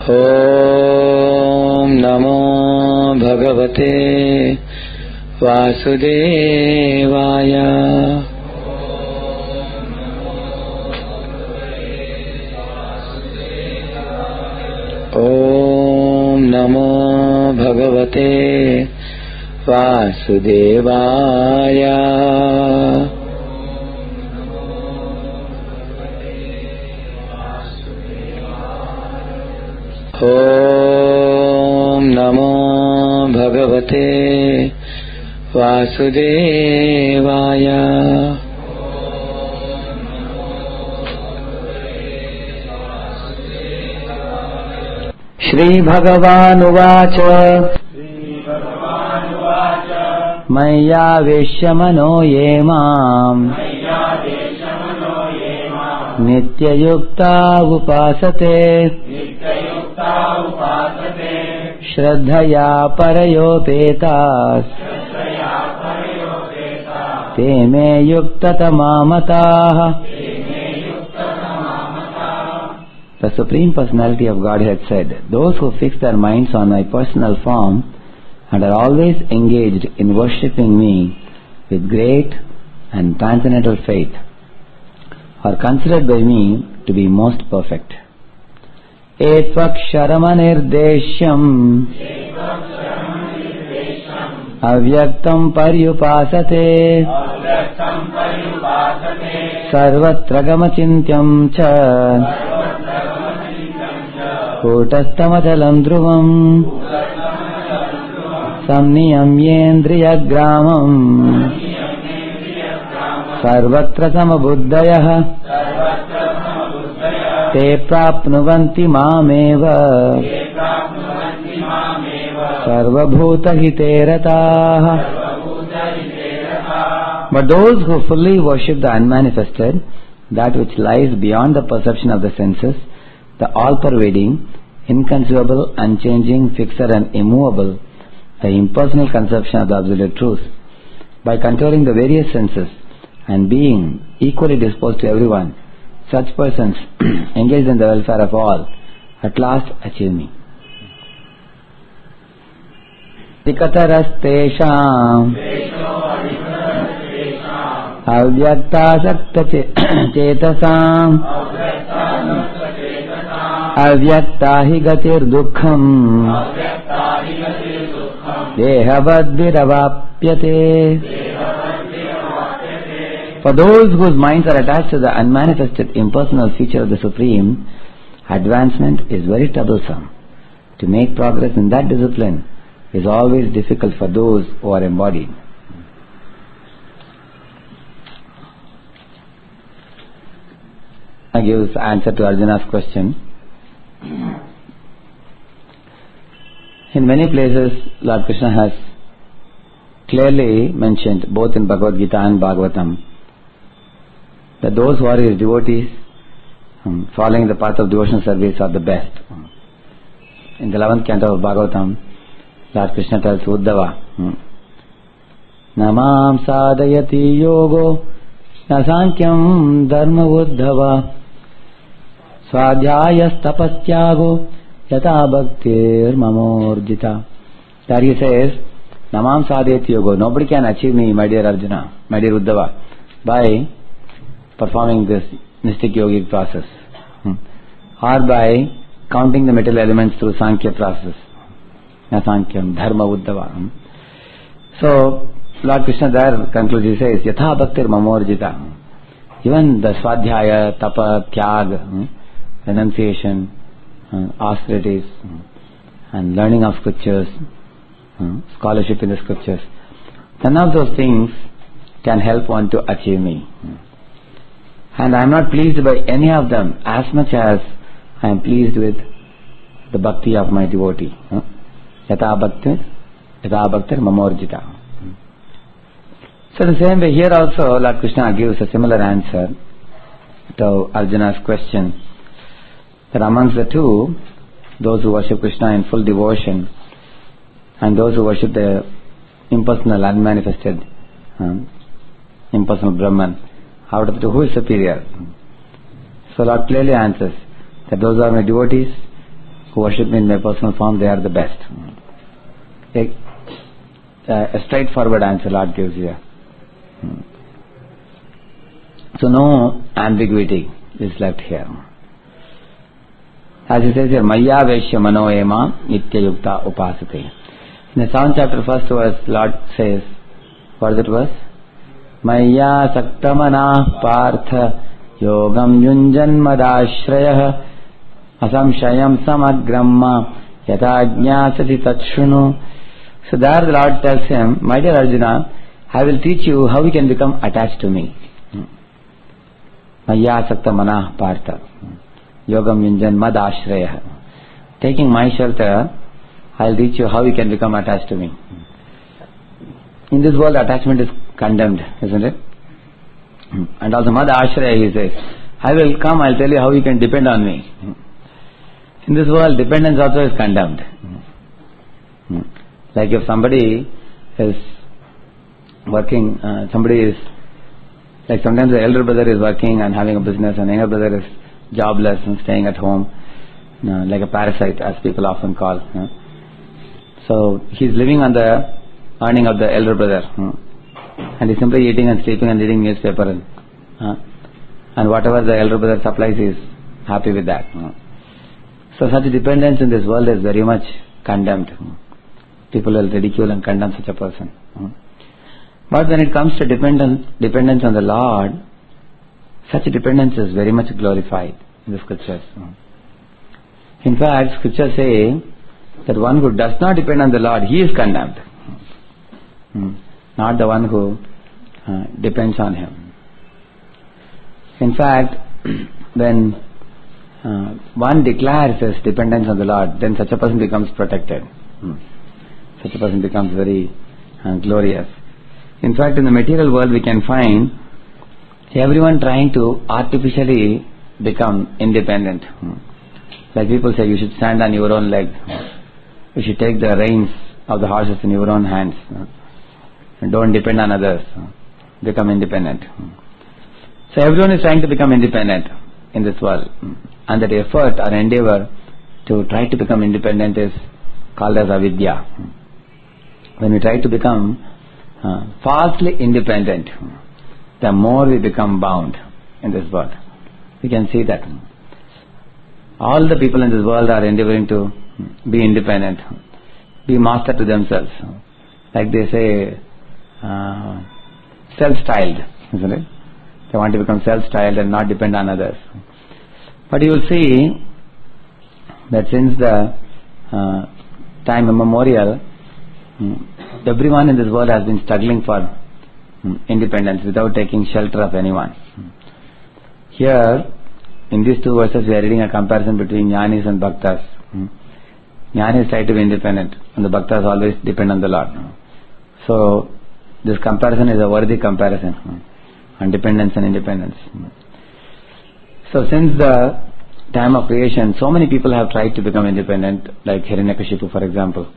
ॐ नमो भगवते वासुदेवाय। ॐ नमो भगवते वासुदेवाय। ॐ नमो भगवते वासुदेवाय। श्रीभगवानुवाच मय्यावेश्य मनो ये माम् नित्ययुक्ता उपासते श्रद्धया परयोपेताः ते मे युक्ततमा मताः। The Supreme Personality of Godhead said, those who fix their minds on my personal form and are always engaged in worshipping me with great and transcendental faith are considered by me to be most perfect. Etvaksharamanirdesyam avyaktam paryupasate sarvatra gamachintyam cha kutastamachalam dhruvam samniyamyendriyagramam sarvatra samabuddhayah te prapnuvanti mameva sarvabhutahite rataah. But those who fully worship the unmanifested, that which lies beyond the perception of the senses, the all-pervading, inconceivable, unchanging, fixer and immovable, the impersonal conception of the absolute truth, by controlling the various senses and being equally disposed to everyone, such persons engaged in the welfare of all at last achieve me. Dikatarastesham avyaktasakta chetasam avyaktahi gatir dukkham dehavadviravapyate. For those whose minds are attached to the unmanifested impersonal feature of the Supreme, advancement is very troublesome. To make progress in that discipline is always difficult for those who are embodied. I give answer to Arjuna's question. In many places, Lord Krishna has clearly mentioned, both in Bhagavad Gita and Bhagavatam, that those who are his devotees, following the path of devotional service, are the best. In the 11th canto of Bhagavatam, Lord Krishna tells Uddhava, Namam sadayati yogo nasankyam dharma uddhava swadhyayas tapastyago yata bhaktir mamorjita. There he says, Namam sadayati yogo, nobody can achieve me, my dear Arjuna, my dear Uddhava, by performing this mystic yogic process, or by counting the material elements through Sankhya process. Nasankyam dharma uddhava. So, Lord Krishna there concludes, he says, Yatha bhaktir mamorjita. Even the swadhyaya, tapa, tyag, renunciation, austerities, and learning of scriptures, scholarship in the scriptures, none of those things can help one to achieve me. And I am not pleased by any of them as much as I am pleased with the bhakti of my devotee. Yatha bhaktir mamorjita. So the same way here also Lord Krishna gives a similar answer to Arjuna's question, that amongst the two, those who worship Krishna in full devotion and those who worship the impersonal, unmanifested, impersonal Brahman, out of the two, who is superior? So Lord clearly answers that those are my devotees who worship me in my personal form, they are the best. A straightforward answer Lord gives here. So no ambiguity is left here. As he says here, Maya Veshya Mano Ema Nitya Yukta Upasate. In the 7th chapter, 1st verse, Lord says, what is that verse? Maya Saktamana Partha Yogam Yunjan Madashrayah Asamshayam Samagramma Yatajñasati Tatshunu. So there the Lord tells him, my dear Arjuna, I will teach you how you can become attached to me. Maya Saktamana Partha Yogam Yunjan Madashrayah. Taking my shelter, I will teach you how you can become attached to me. In this world, attachment is condemned, isn't it? And also Madashraya, he says, I will come, I will tell you how you can depend on me. In this world, dependence also is condemned. Like if somebody is working, like sometimes the elder brother is working and having a business, and younger brother is jobless and staying at home, like a parasite, as people often call. So he's living on the earning of the elder brother, and he's simply eating and sleeping and reading newspaper, and whatever the elder brother supplies, he's happy with that. So such dependence in this world is very much condemned. People will ridicule and condemn such a person. But when it comes to dependence on the Lord, such dependence is very much glorified in the scriptures. In fact, scriptures say that one who does not depend on the Lord, he is condemned. Not the one who depends on Him. In fact, when one declares his dependence on the Lord, then such a person becomes protected. Such a person becomes very glorious. In fact, in the material world we can find everyone trying to artificially become independent. Like people say, you should stand on your own leg. You should take the reins of the horses in your own hands. And don't depend on others. Become independent. So everyone is trying to become independent in this world. And that effort or endeavor to try to become independent is called as avidya. When we try to become falsely independent, the more we become bound in this world. We can see that. All the people in this world are endeavoring to be independent, be master to themselves. Like they say, self-styled, isn't it? They want to become self-styled and not depend on others. But you will see that since the time immemorial, everyone in this world has been struggling for independence without taking shelter of anyone. Here, in these two verses, we are reading a comparison between jnanis and bhaktas. Jnanis try to be independent, and the bhaktas always depend on the Lord. So, this comparison is a worthy comparison on dependence and independence. So, since the time of creation, so many people have tried to become independent, like Hiranyakashipu, for example.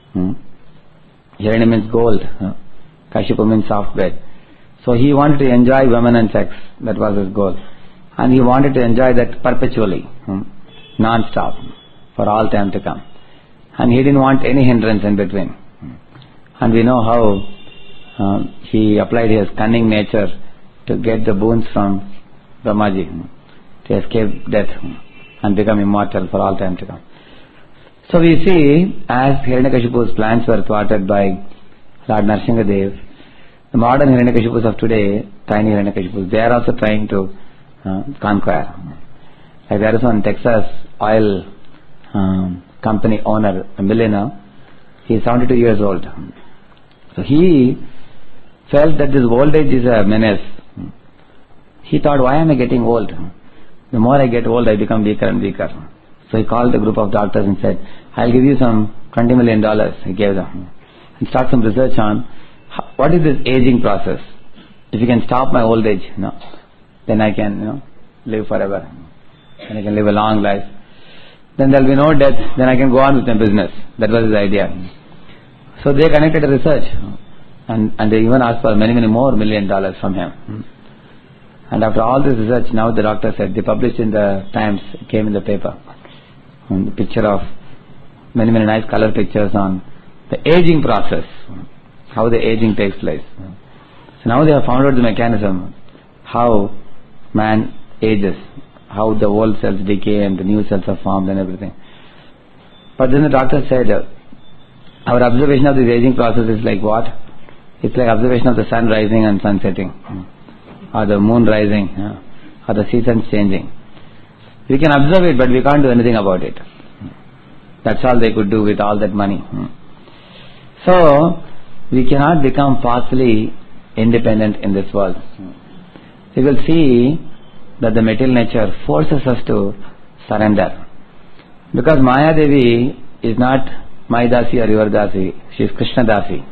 Hiranya means gold, Kashipu means soft bread. So he wanted to enjoy women and sex, that was his goal. And he wanted to enjoy that perpetually, non-stop, for all time to come. And he didn't want any hindrance in between. And we know how he applied his cunning nature to get the boons from Brahmaji, to escape death and become immortal for all time to come. So we see, as Hiranyakashipu's plans were thwarted by Lord Nrsimhadev, the modern Hiranyakashipus of today, tiny Hiranyakashipus, they are also trying to conquer. Like there is one Texas oil company owner, a millionaire. He is 72 years old. So he felt that this old age is a menace. He thought, why am I getting old? The more I get old, I become weaker and weaker. So he called a group of doctors and said, I'll give you some $20 million. He gave them. And start some research on what is this aging process. If you can stop my old age, then I can live forever. And I can live a long life. Then there will be no death. Then I can go on with my business. That was his idea. So they conducted a research. And they even asked for many, many more $1 million from him. And after all this research, now the doctor said, they published in the Times, it came in the paper. the picture of many nice color pictures on the aging process, how the aging takes place. So now they have found out the mechanism, how man ages, how the old cells decay and the new cells are formed and everything. But then the doctor said, our observation of this aging process is like what? It's like observation of the sun rising and sun setting, or the moon rising, or the seasons changing. We can observe it, but we can't do anything about it. That's all they could do with all that money. So, we cannot become partially independent in this world. You will see that the material nature forces us to surrender. Because Maya Devi is not my Dasi or your Dasi, she is Krishna Dasi.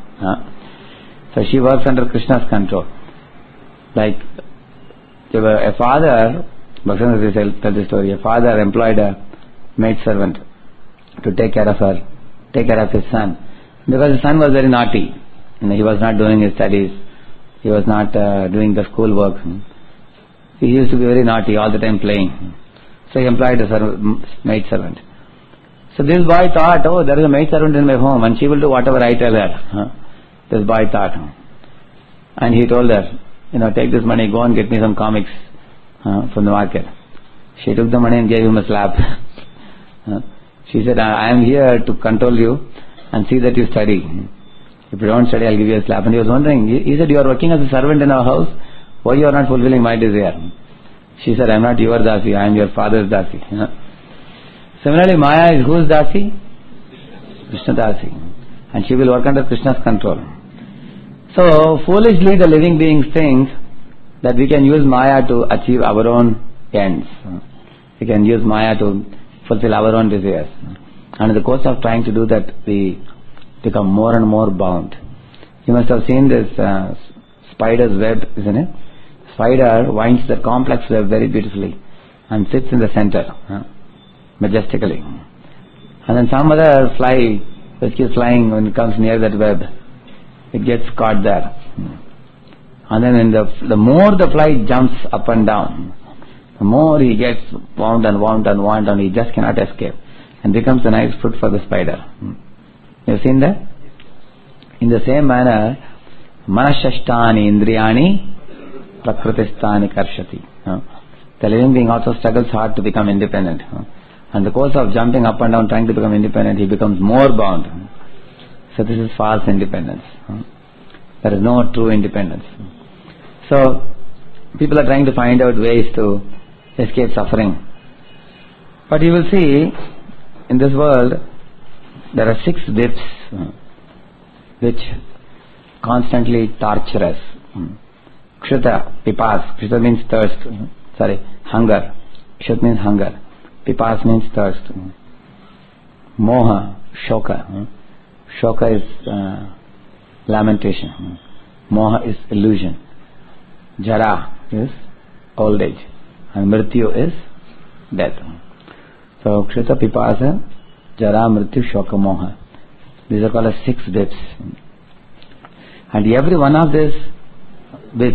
So she works under Krishna's control. Like a father, Bhaktivinoda tells the story, a father employed a maid servant to take care of his son. Because the son was very naughty. He was not doing his studies. He was not doing the school work. He used to be very naughty, all the time playing. So he employed a maid servant. So this boy thought, oh, there is a maid servant in my home and she will do whatever I tell her. This boy thought. And he told her, take this money, go and get me some comics from the market. She took the money and gave him a slap. She said, I am here to control you and see that you study. If you don't study, I'll give you a slap. And he was wondering, he said, you are working as a servant in our house, why you are not fulfilling my desire? She said, I am not your Dasi, I am your father's Dasi. Similarly, Maya is whose Dasi? Krishna Dasi. And she will work under Krishna's control. So, foolishly the living beings think that we can use Maya to achieve our own ends. We can use Maya to fulfill our own desires. And in the course of trying to do that, we become more and more bound. You must have seen this spider's web, isn't it? Spider winds the complex web very beautifully and sits in the center, majestically. And then some other fly, which is flying, when it comes near that web, it gets caught there. And then the more the fly jumps up and down, the more he gets wound and he just cannot escape and becomes a nice fruit for the spider. You have seen that? In the same manner, manashashtani indriyani prakritistani karshati. The living being also struggles hard to become independent. And the course of jumping up and down trying to become independent, he becomes more bound. So this is false independence. There is no true independence. So people are trying to find out ways to escape suffering. But you will see, in this world, there are 6 whips which constantly torture us. Kshuta, pipas. Kshuta means thirst. Hunger. Kshuta means hunger. Pipas means thirst. Moha, shoka. Shoka is lamentation. Moha is illusion. Jara is old age. And mrityu is death. So, Kshuta, Pipasa, Jara, Mrityu, Shoka, Moha. These are called as 6 whips. And every one of these whips,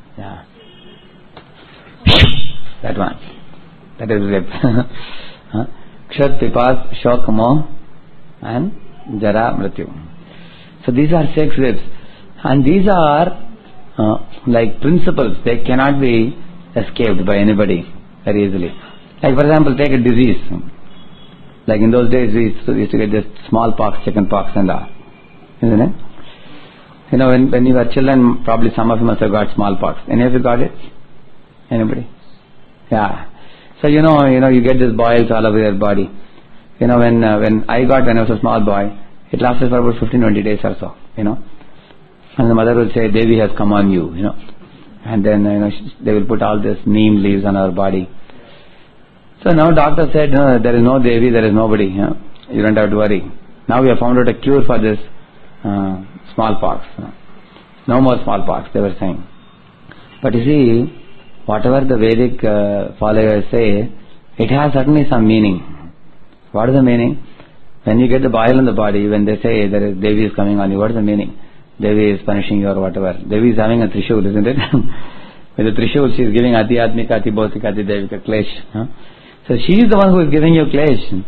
that one, that is whip. Kshat, Pipas, Shoka, Moha, and Jara, Mrityu. So these are 6 whips. And these are like principles. They cannot be escaped by anybody very easily. Like for example, take a disease. Like in those days we used to get this smallpox, chickenpox and all. Isn't it? When you were children, probably some of you must have got smallpox. Any of you got it? Anybody? Yeah. So you get these boils all over your body. When I was a small boy, it lasted for about 15-20 days or so, And the mother will say, Devi has come on you, And then, they will put all this neem leaves on our body. So now doctor said, no, there is no Devi, there is nobody, You don't have to worry. Now we have found out a cure for this smallpox. No more smallpox, they were saying. But you see, whatever the Vedic followers say, it has certainly some meaning. What is the meaning? When you get the boil in the body, when they say there is Devi is coming on you, what is the meaning? Devi is punishing you or whatever. Devi is having a trishul, isn't it? With the trishul, she is giving ati atmika, ati bhautika, ati devika, klesh. So she is the one who is giving you klesh.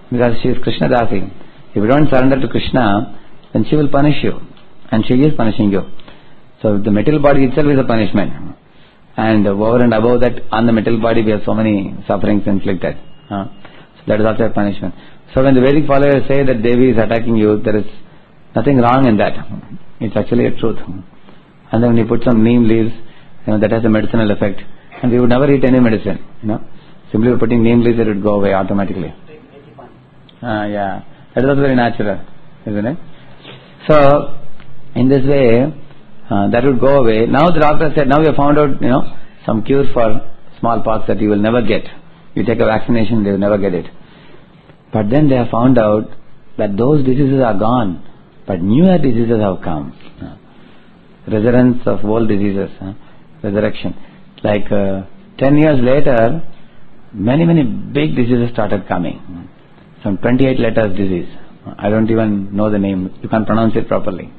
because she is Krishna Dasi. If you don't surrender to Krishna, then she will punish you, and she is punishing you. So the material body itself is a punishment, and over and above that, on the material body we have so many sufferings inflicted. So that is also a punishment. So when the Vedic followers say that Devi is attacking you, there is nothing wrong in that. It's actually a truth. And then when you put some neem leaves, that has a medicinal effect. And we would never eat any medicine. Simply putting neem leaves, it would go away automatically. Yeah, that is also very natural, isn't it? So in this way, that would go away. Now the doctor said, now we have found out, some cure for smallpox that you will never get. You take a vaccination, they will never get it. But then they have found out that those diseases are gone, but newer diseases have come. Resurgence of old diseases, resurrection. Like 10 years later, many big diseases started coming. Some 28 letters disease. I don't even know the name. You can't pronounce it properly.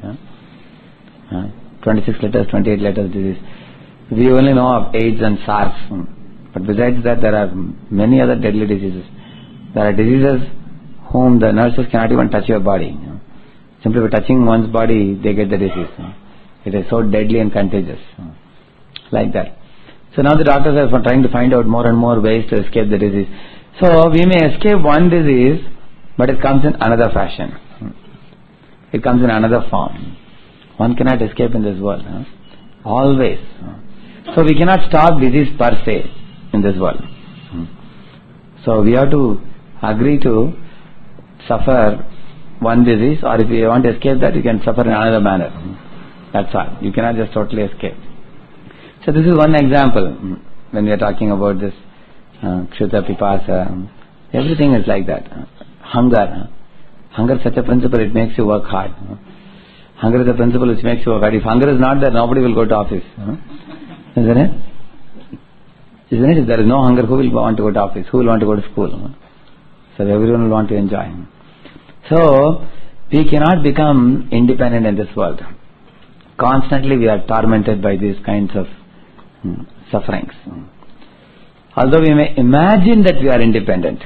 26 letters, 28 letters disease. We only know of AIDS and SARS. But besides that, there are many other deadly diseases. There are diseases whom the nurses cannot even touch your body. Simply by touching one's body, they get the disease. It is so deadly and contagious. Like that. So now the doctors are trying to find out more and more ways to escape the disease. So we may escape one disease, but it comes in another fashion. It comes in another form. One cannot escape in this world. Always. So we cannot stop disease per se in this world. So we have to agree to suffer one disease, or if you want to escape that, you can suffer in another manner. That's all. You cannot just totally escape. So this is one example when we are talking about this Kshuta, Pipasa. Everything is like that. Hunger. Hunger is such a principle, it makes you work hard. Hunger is a principle which makes you work hard. If hunger is not there, nobody will go to office. Isn't it? Isn't it? If there is no hunger, who will want to go to office? Who will want to go to school? So everyone will want to enjoy. So we cannot become independent in this world. Constantly we are tormented by these kinds of sufferings. Although we may imagine that we are independent.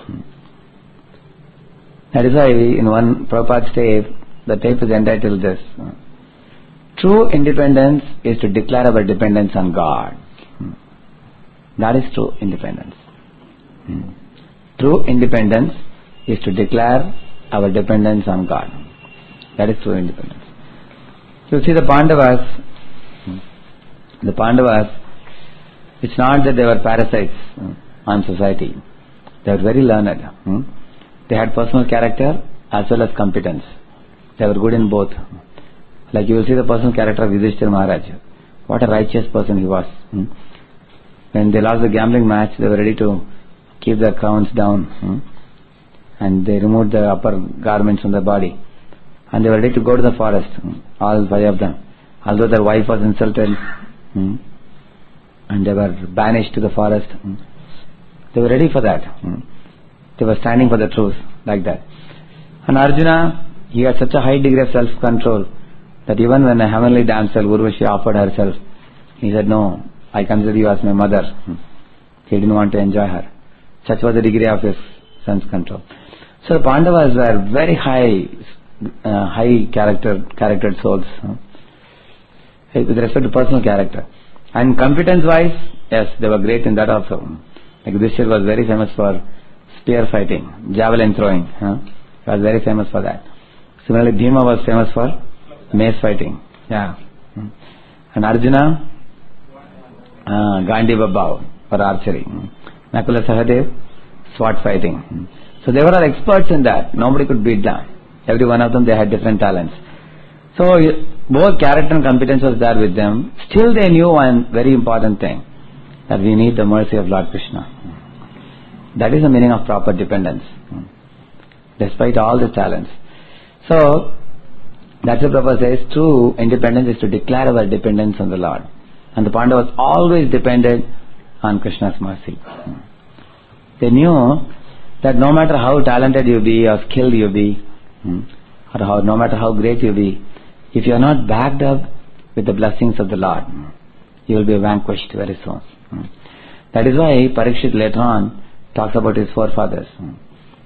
That is why in one Prabhupada's tape, the tape is entitled this. True independence is to declare our dependence on God. That is true independence. True independence is to declare our dependence on God. That is true independence. You see the Pandavas, it's not that they were parasites on society. They were very learned. They had personal character as well as competence. They were good in both. Like you will see the personal character of Yudhishthira Maharaj. What a righteous person he was. When they lost the gambling match, they were ready to keep their crowns down. And they removed the upper garments from their body. And they were ready to go to the forest, all 5 of them. Although their wife was insulted, and they were banished to the forest, they were ready for that. They were standing for the truth, like that. And Arjuna, he had such a high degree of self-control that even when a heavenly damsel, Urvashi, offered herself, he said, no, I consider you as my mother. He didn't want to enjoy her. Such was the degree of his sense control. So the Pandavas were very high charactered souls with respect to personal character. And competence-wise, yes, they were great in that also. Like Yudhishthira was very famous for spear fighting, javelin throwing. He was very famous for that. Similarly, Bhima was famous for mace fighting. Yeah. And Arjuna, Gandiva Bhav for archery. Nakula Sahadev, sword fighting. So they were all experts in that. Nobody could beat them. Every one of them, they had different talents. So both character and competence was there with them. Still they knew one very important thing, that we need the mercy of Lord Krishna. That is the meaning of proper dependence, despite all the talents. So that's what Prabhupada says, true independence is to declare our dependence on the Lord. And the Pandavas always depended on Krishna's mercy. They knew that no matter how talented you be or skilled you be, or no matter how great you be, if you are not backed up with the blessings of the Lord, you will be vanquished very soon. That is why Parikshit later on talks about his forefathers.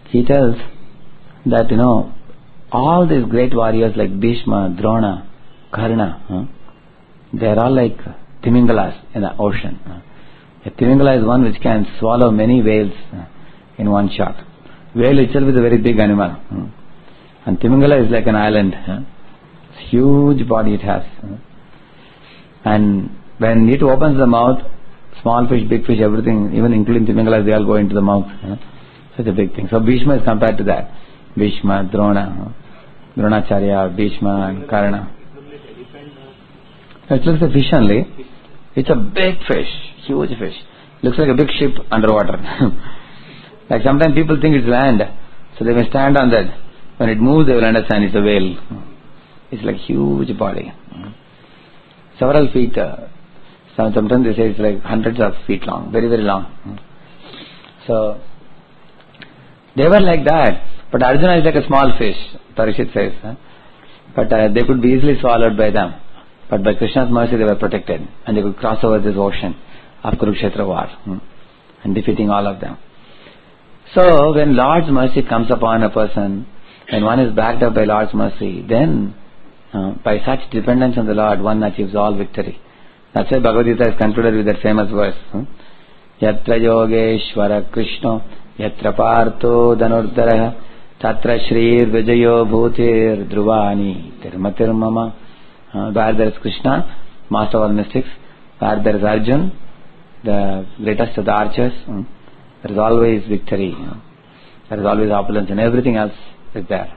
he tells that, all these great warriors like Bhishma, Drona, Karna, they are all like Timingalas in the ocean. A Timingala is one which can swallow many whales in one shot. Whale itself is a very big animal. And Timingala is like an island. It's huge body it has. And when it opens the mouth, small fish, big fish, everything, even including Timingala, they all go into the mouth. Such a big thing. So Bhishma is compared to that. Bhishma, Drona, Dronacharya, Bhishma and Karna. It looks like fish only. It's a big fish, huge fish. Looks like a big ship underwater. Like sometimes people think it's land, so they may stand on that. When it moves, they will understand it's a whale. It's like huge body. Several feet. Sometimes they say it's like hundreds of feet long, very, very long. So, they were like that. But Arjuna is like a small fish, Parishit says. But they could be easily swallowed by them. But by Krishna's mercy they were protected. And they could cross over this ocean of Kurukshetra war. And defeating all of them. So, when Lord's mercy comes upon a person, when one is backed up by Lord's mercy, then by such dependence on the Lord, one achieves all victory. That's why Bhagavad Gita is concluded with that famous verse. Yatra yogeshwara Krishna, yatra partho dhanurdhara, tatra shrir vijayo bhutir dhruvani tirmatir mama. Where there is Krishna, master of all mystics, where there is Arjun, the greatest of the archers, there is always victory. There is always opulence and everything else is there.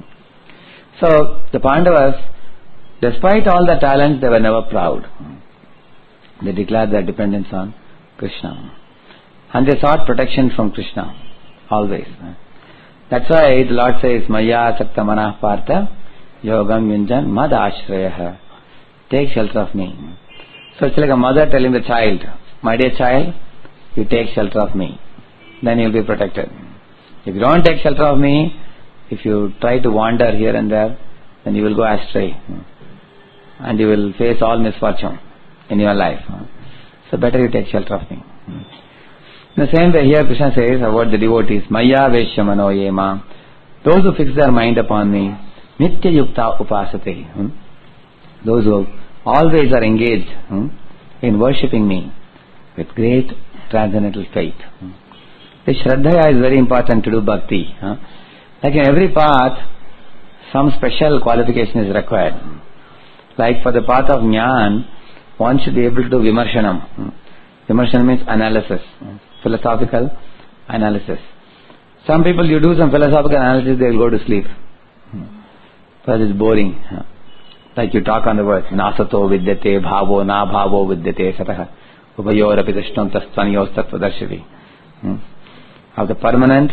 So, the Pandavas, despite all the talents, they were never proud. They declared their dependence on Krishna. And they sought protection from Krishna, always. That's why the Lord says, Maya sakta manah partha, yogam yunjan mad ashrayah. Take shelter of me. So it's like a mother telling the child, my dear child, you take shelter of me. Then you'll be protected. If you don't take shelter of me, if you try to wander here and there, then you will go astray. And you will face all misfortune in your life. So better you take shelter of me. In the same way here Krishna says about the devotees, Maya Veshya Mano Yema. Those who fix their mind upon me, Nitya Yukta Upasate. Those who always are engaged in worshipping me with great transcendental faith. This Shraddhaya is very important to do bhakti. Like in every path, some special qualification is required. Like for the path of Jnana, one should be able to do Vimarshanam. Vimarshanam means analysis, philosophical analysis. Some people, you do some philosophical analysis, they will go to sleep. Because it's boring. Like you talk on the words, Nasato vidyate, bhavo, na bhavo vidyate, sataha, upayor apidishtam tastvaniyos tattvadarshiti. Of the permanent,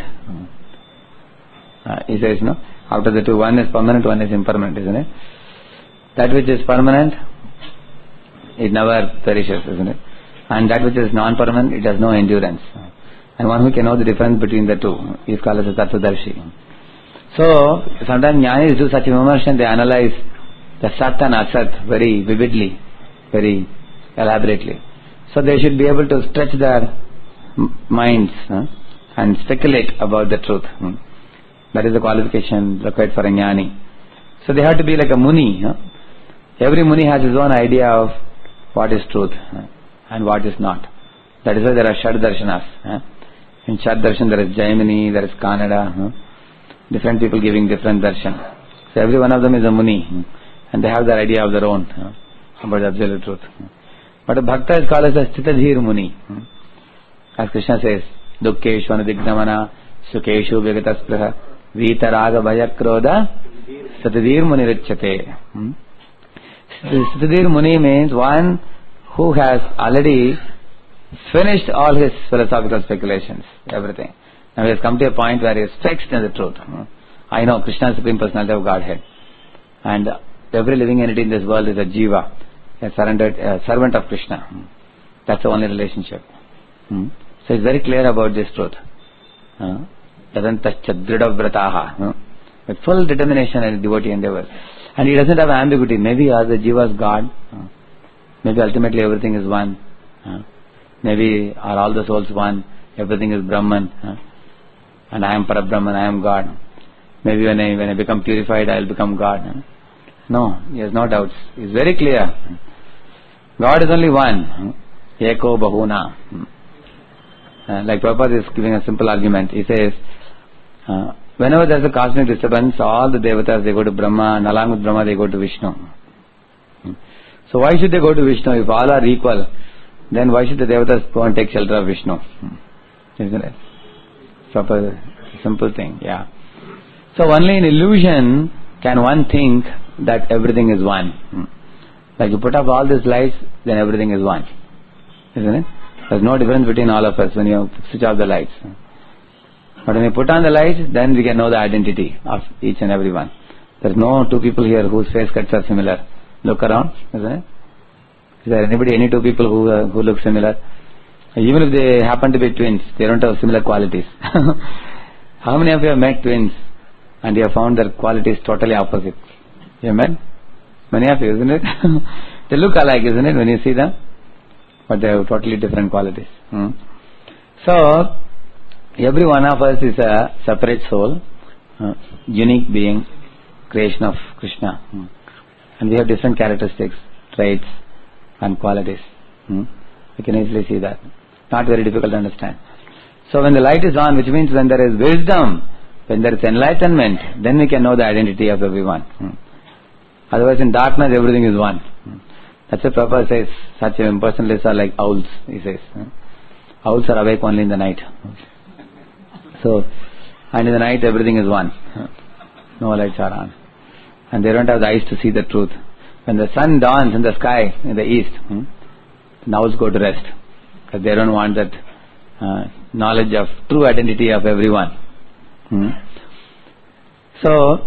he says, no, out of the two, one is permanent, one is impermanent, isn't it? That which is permanent, it never perishes, isn't it? And that which is non-permanent, it has no endurance. And one who can know the difference between the two is called as a tattvadarshi. So, sometimes jnanis do such immersion, they analyze the sat and asat very vividly, very elaborately. So they should be able to stretch their minds and speculate about the truth. That is the qualification required for a jnani. So they have to be like a muni. Every muni has his own idea of what is truth and what is not. That is why there are Shad Darshanas. In Shad Darshan there is Jaimini, there is Kannada, different people giving different darshan. So every one of them is a muni, and they have their idea of their own about the absolute truth. But a bhakta is called as a Sthitadhir Muni. As Krishna says, Dukkeshu Anadignamana Sukeshu Vyagataspraha Vitaraga Bhayakroda Sthitadhir Muni Richate. Sthitadhir Muni means one who has already finished all his philosophical speculations, everything. Now he has come to a point where he is fixed in the truth. I know Krishna is Supreme Personality of Godhead. And every living entity in this world is a jiva, a servant of Krishna. That's the only relationship. So he's very clear about this truth. Tadantascha vrataha. With full determination and devotee endeavor. And he doesn't have ambiguity. Maybe are the jiva's God. Maybe ultimately everything is one. Maybe are all the souls one. Everything is Brahman. and I am Parabrahman, I am God. Maybe when I become purified, I will become God. No, he has no doubts. He is very clear. God is only one. Eko Bahuna. Like Prabhupada is giving a simple argument. He says, whenever there is a cosmic disturbance, all the devatas, they go to Brahma, and along with Brahma, they go to Vishnu. So why should they go to Vishnu? If all are equal, then why should the devatas go and take shelter of Vishnu? Isn't it? Proper, simple thing, yeah. So only in illusion can one think that everything is one. Like you put up all these lights, then everything is one. Isn't it? There's no difference between all of us when you switch off the lights. But when you put on the lights, then we can know the identity of each and every one. There's no two people here whose face cuts are similar. Look around, isn't it? Is there any two people who look similar? Even if they happen to be twins, they don't have similar qualities. How many of you have met twins and you have found their qualities totally opposite? You have met? Many of you, isn't it? They look alike, isn't it, when you see them? But they have totally different qualities. So, every one of us is a separate soul, unique being, creation of Krishna. And we have different characteristics, traits and qualities. We can easily see that. Not very difficult to understand. So when the light is on, which means when there is wisdom, when there is enlightenment, then we can know the identity of everyone. Otherwise in darkness everything is one. That's why Prabhupada says such impersonalists are like owls, he says. Owls are awake only in the night. So, and in the night everything is one. No lights are on. And they don't have the eyes to see the truth. When the sun dawns in the sky, in the east, the owls go to rest. Because they don't want that knowledge of true identity of everyone. So,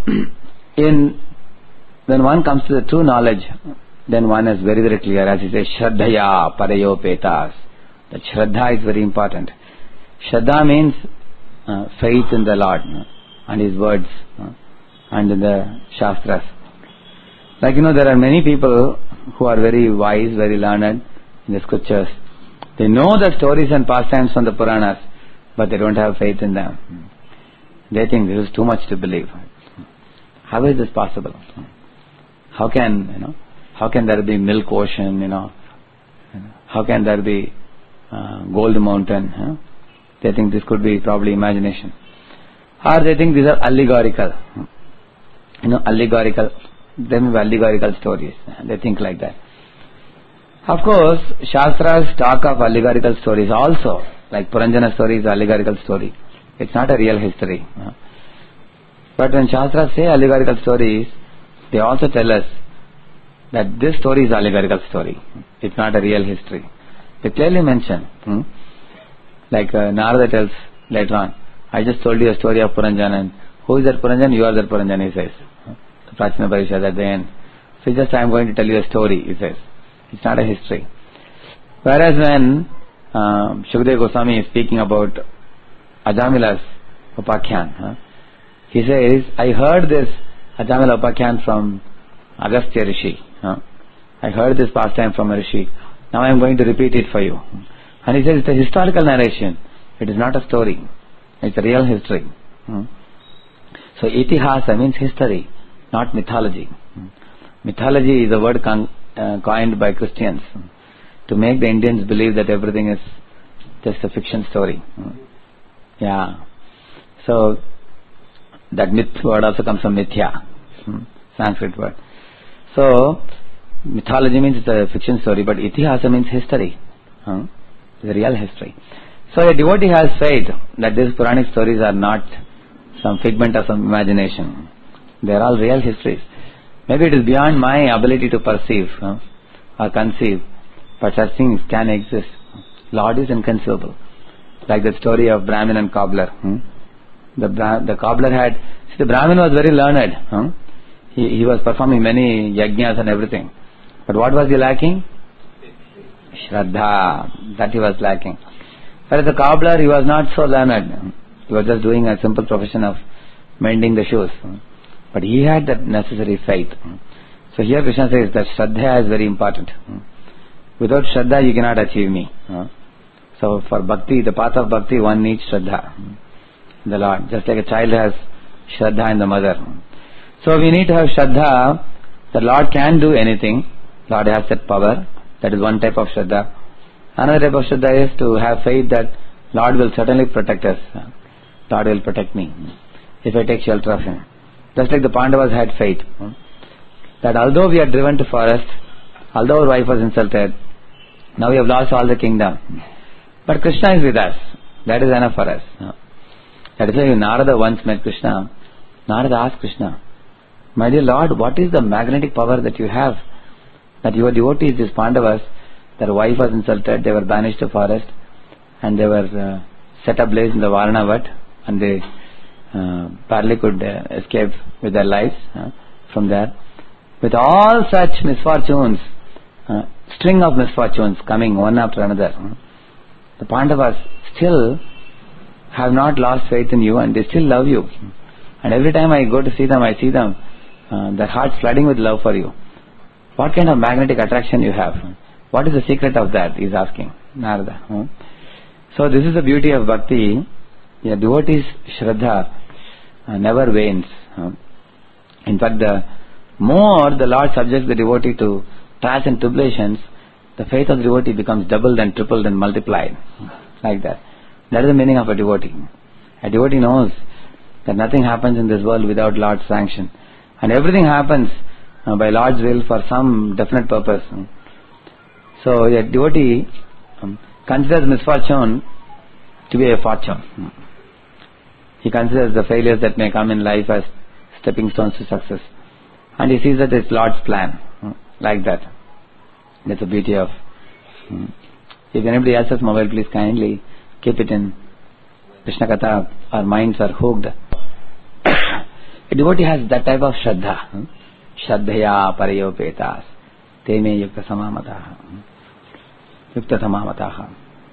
when one comes to the true knowledge, then one is very, very clear. As he says, Shraddhaya Parayo Petas. That Shraddha is very important. Shraddha means faith in the Lord and His words and in the Shastras. Like there are many people who are very wise, very learned in the scriptures. They know the stories and pastimes from the Puranas, but they don't have faith in them. They think this is too much to believe. How is this possible? How can there be milk ocean, How can there be gold mountain? They think this could be probably imagination. Or they think these are allegorical. Allegorical. They may be allegorical stories. They think like that. Of course, Shastras talk of allegorical stories also. Like Puranjana story is an allegorical story. It's not a real history. But when Shastras say allegorical stories, they also tell us that this story is an allegorical story. It's not a real history. They clearly mention. Like Narada tells later on, I just told you a story of Puranjanan. Who is that Puranjan? You are that Puranjan, he says. The Prachina Parishad at the end. So just I am going to tell you a story, he says. It's not a history. Whereas when Shukadeva Goswami is speaking about Ajamila's Upakhyan, he says, I heard this Ajamila Upakhyan from Agastya Rishi. I heard this pastime from a Rishi. Now I am going to repeat it for you. And he says it's a historical narration. It is not a story. It's a real history. So itihasa means history, not mythology. Mythology is a word coined by Christians to make the Indians believe that everything is just a fiction story. Yeah. So that myth word also comes from mithya, Sanskrit word. So mythology means it's a fiction story, but itihasa means history. It's a real history. So a devotee has faith that these Puranic stories are not some figment of some imagination. They are all real histories. Maybe it is beyond my ability to perceive or conceive, but such things can exist. Lord is inconceivable. Like the story of Brahmin and cobbler. The cobbler had, the Brahmin was very learned. He was performing many yajnas and everything. But what was he lacking? Shraddha. That he was lacking. Whereas the cobbler, he was not so learned. He was just doing a simple profession of mending the shoes. But he had that necessary faith. So here Krishna says that Shraddha is very important. Without Shraddha you cannot achieve me. So for bhakti, the path of bhakti, one needs Shraddha. the Lord, just like a child has Shraddha in the mother. So we need to have Shraddha. The Lord can do anything. Lord has that power. That is one type of Shraddha. Another type of Shraddha is to have faith that Lord will certainly protect us. Lord will protect me if I take shelter of Him. Just like the Pandavas had faith that although we are driven to forest, although our wife was insulted, now we have lost all the kingdom, but Krishna is with us. That is enough for us. That is why Narada once met Krishna. Narada asked Krishna, "My dear Lord, what is the magnetic power that you have? That your devotees, these Pandavas, their wife was insulted, they were banished to forest, and they were set ablaze in the Varanavat, and they barely could escape with their lives from there. With all such misfortunes, string of misfortunes coming one after another, the Pandavas still have not lost faith in you, and they still love you. And every time I go to see them, I see them, their hearts flooding with love for you. What kind of magnetic attraction you have? What is the secret of that?" he is asking Narada. So this is the beauty of bhakti. A devotee's Shraddha never wanes. In fact, the more the Lord subjects the devotee to trials and tribulations, the faith of the devotee becomes doubled and tripled and multiplied. Like that. That is the meaning of a devotee. A devotee knows that nothing happens in this world without Lord's sanction. And everything happens by Lord's will for some definite purpose. So a devotee considers misfortune to be a fortune. He considers the failures that may come in life as stepping stones to success. And he sees that it's Lord's plan. Like that. That's the beauty of... If anybody else's mobile, please kindly keep it in Krishna Katha. Our minds are hooked. A devotee has that type of Shraddha. Shraddhaya parayopetas. Teme yukta samamataha. Yukta samamataha.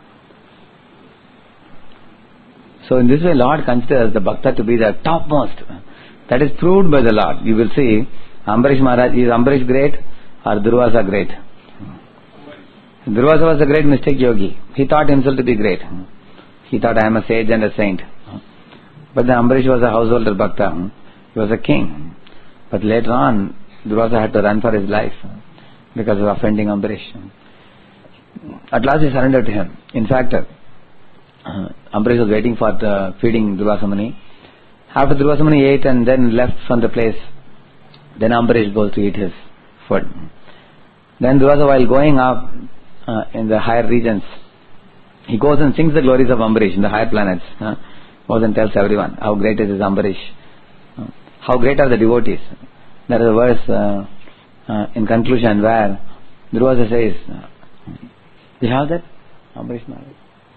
So in this way, Lord considers the Bhakta to be the topmost. That is proved by the Lord. You will see, Ambarish Maharaj, is Ambarish great or Durvasa great? Durvasa was a great mistake yogi. He thought himself to be great. He thought, I am a sage and a saint. But then Ambarish was a householder Bhakta. He was a king. But later on, Durvasa had to run for his life because of offending Ambarish. At last he surrendered to him. In fact, Ambarish was waiting for feeding Durvasa Muni. After Durvasa Muni ate and then left from the place, then Ambarish goes to eat his food. Then Durvasa, while going up in the higher regions, he goes and sings the glories of Ambarish in the higher planets. Goes and tells everyone how great is his Ambarish. How great are the devotees. There is a verse in conclusion where Durvasa says, do you have that? Ambarish Maharaj.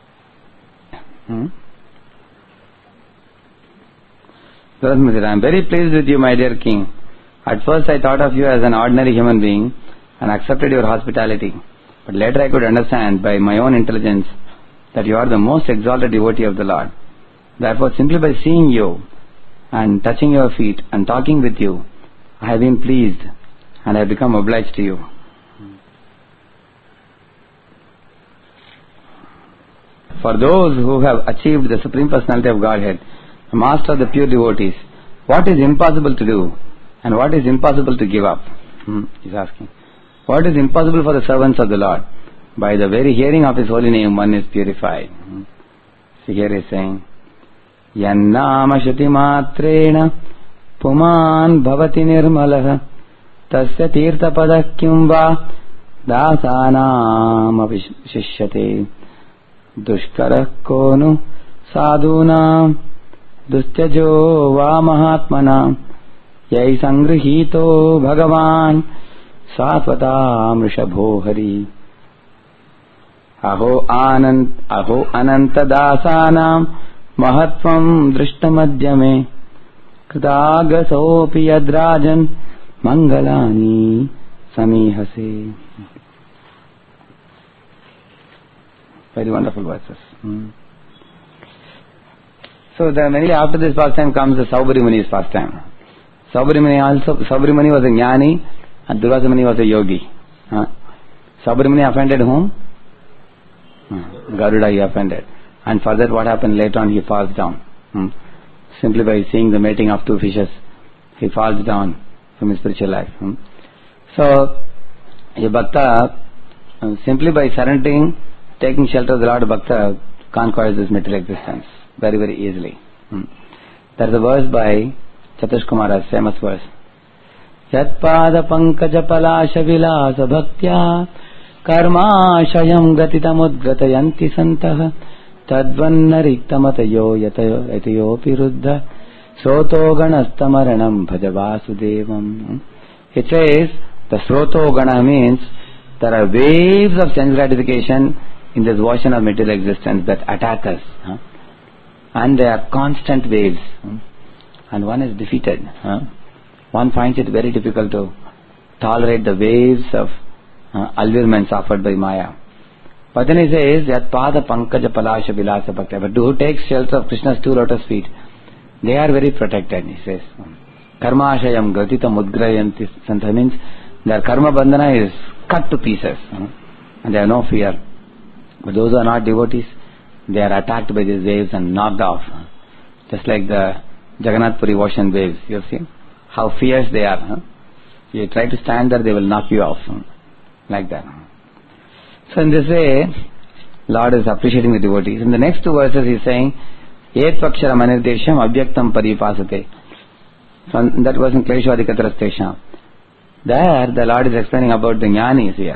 I am very pleased with you, my dear king. At first I thought of you as an ordinary human being and accepted your hospitality. But later I could understand by my own intelligence that you are the most exalted devotee of the Lord. Therefore, simply by seeing you and touching your feet and talking with you, I have been pleased and I have become obliged to you. For those who have achieved the Supreme Personality of Godhead, the Master of the pure devotees, what is impossible to do and what is impossible to give up? He's asking. What is impossible for the servants of the Lord? By the very hearing of His holy name, one is purified. So here he's saying, Yannama shruti matrena puman bhavati nirmalah tasya tirtha padakyum va dasanam avishishyate dushkarah konu sadhunam dustyajo va mahatmanam yai sangrihito bhagavan satvatam rishabho hari aho ananta dasanam mahatvam drishtamadhyame kritagasopi yadrajan mangalani samihase. Very wonderful verses. So immediately after this pastime comes the Saubhari Muni's pastime. Saubhari Muni was a jnani and Durvasa Muni was a yogi. Saubhari Muni offended whom? Garuda he offended. And for that what happened later on, he falls down. Simply by seeing the mating of two fishes, he falls down from his spiritual life. So, a bhakta, simply by surrendering, taking shelter of the Lord, bhakta conquers this material existence very, very easily. There is a verse by Chatush Kumara's famous verse. Yat pada pankaja palasha vilasa bhaktya karma shayam gatitam udgatayanti santah tadvanna riktamatayo yatayo piruddha sroto ganastamaranam bhaja vasudevam. It says the sroto gana means there are waves of sense gratification in this ocean of material existence that attack us. And they are constant waves. And one is defeated. One finds it very difficult to tolerate the waves of allurements offered by Maya. But then he says, Yat pada pankaja palasha vilasa bhakta. But who takes shelter of Krishna's two lotus feet, they are very protected, he says. Karma ashayam gratitam udgrayanti santha means their karma bandhana is cut to pieces. And they have no fear. But those who are not devotees, they are attacked by these waves and knocked off. Just like the Jagannath Puri ocean waves, you have seen how fierce they are. You try to stand there, they will knock you off. Like that. So in this way, Lord is appreciating the devotees. In the next two verses he is saying, Et vakshara manirdesham abhyaktam paripasate. So in that verse in Kleshvadikatarastesham. There the Lord is explaining about the jnanis here.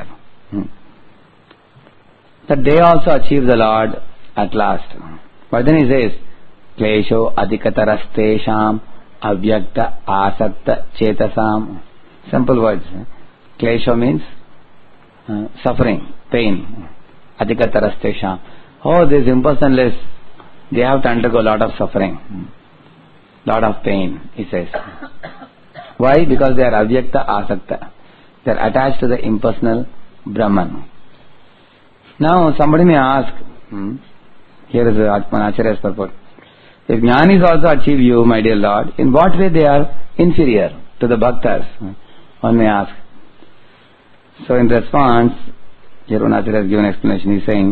That they also achieve the Lord at last. But then he says, Klesho adhikatarastesham avyakta asakta chetasam. Simple words. Klesho means suffering, pain. Adhikatarastesham. Oh, these impersonalists, they have to undergo a lot of suffering. Lot of pain, he says. Why? Because they are avyakta asakta. They are attached to the impersonal Brahman. Now somebody may ask, here is Acharya's purport. If jnanis also achieve you, my dear Lord, in what way they are inferior to the bhaktas? One may ask. So in response, Yarun Acharya has given explanation. He is saying,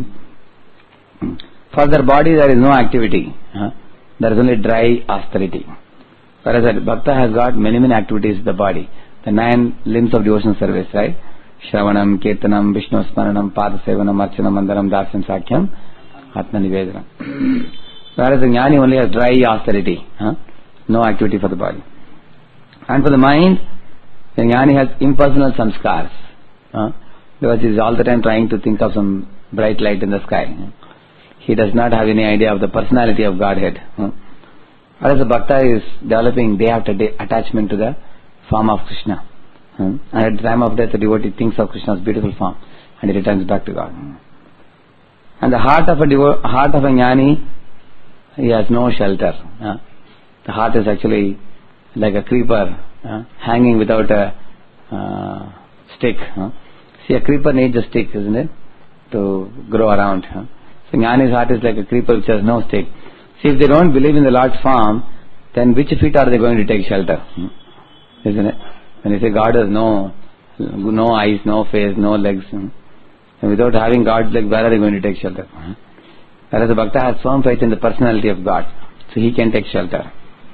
for their body there is no activity. There is only dry austerity. Whereas a bhakta has got many, many activities in the body. The 9 limbs of devotional service, right? Shravanam, Kirtanam, Vishnu Smaranam, Padasevanam, Archanam, Mandaram, Dasyam, Sakyam, Atma Nivedanam. Whereas the jnani only has dry austerity. No activity for the body. And for the mind, the jnani has impersonal samskars. Because he is all the time trying to think of some bright light in the sky. He does not have any idea of the personality of Godhead. Whereas the bhakta is developing day after day attachment to the form of Krishna. And at the time of death, the devotee thinks of Krishna's beautiful form and he returns back to God. And the heart of a jnani, he has no shelter. The heart is actually like a creeper hanging without a stick. See, a creeper needs a stick, isn't it, to grow around. So jnani's heart is like a creeper which has no stick. See, if they don't believe in the Lord's form, then which feet are they going to take shelter? Isn't it? When you say God has no eyes, no face, no legs, and without having God's leg, where are they going to take shelter? Whereas the bhakta has firm faith in the personality of God, so he can take shelter.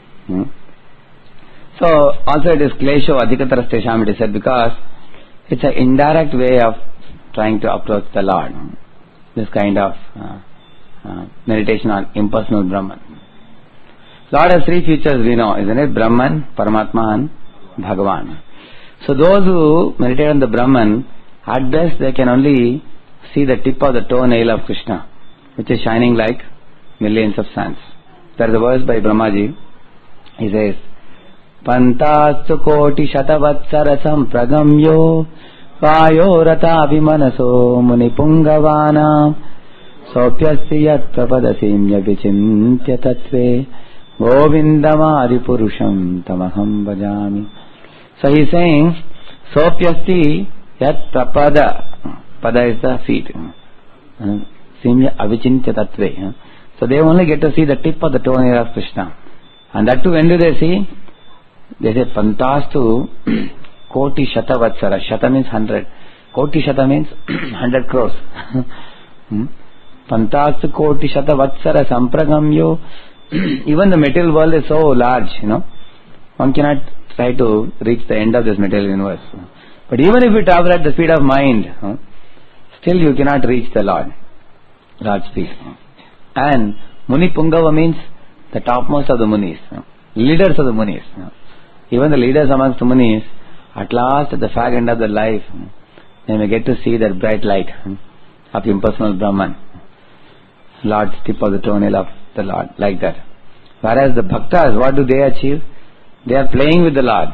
So also it is klesho adhikatarastesham, it is said, because it's an indirect way of trying to approach the Lord. This kind of meditation on impersonal Brahman. Lord has 3 features, we know, isn't it? Brahman, Paramatma and Bhagavan. So those who meditate on the Brahman, at best they can only see the tip of the toenail of Krishna, which is shining like millions of suns. There is a verse by Brahmaji. He says, Pantastu koti shatavatsara sampragamyo vayo rata vimanaso munipungavana sopyasti yat prapadasimya vichintya tatve govindamadi purusham tamaham bhajami. So he is saying, sopyasti yat prapada, pada is the feet, simya avichintya tatve. So they only get to see the tip of the toenail of Krishna. And that too, when do they see? They say, Pantastu koti shata vatsara. Shata means 100. Koti shata means 100 crores. Pantastu koti shata vatsara sampragamyo even the material world is so large, one cannot try to reach the end of this material universe. But even if you travel at the speed of mind, still you cannot reach the Lord's speed. And Muni Pungava means the topmost of the Munis, leaders of the Munis. Even the leaders amongst the Munis, at last at the fag end of their life, they may get to see that bright light of impersonal Brahman, Lord's tip of the toenail of the Lord, like that. Whereas the Bhaktas, what do they achieve? They are playing with the Lord.